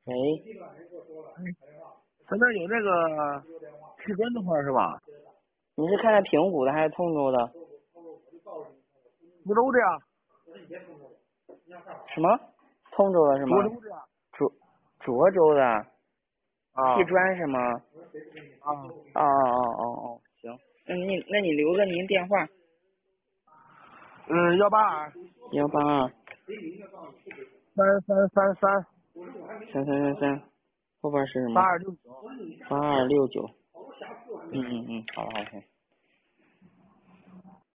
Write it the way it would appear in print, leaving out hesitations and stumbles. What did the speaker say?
喂， 咱这有这个去根的话是吧？ 你是看的平谷的还是通州的？ 滁州的呀， 什么？通州的是吗？ 涿州的呀。 涿州的， 啊砌砖是吗？ 啊， 哦，行，那你留个您电话 182 ，182 3333 3333，后边是什么 8269。 ？8269。好的好的。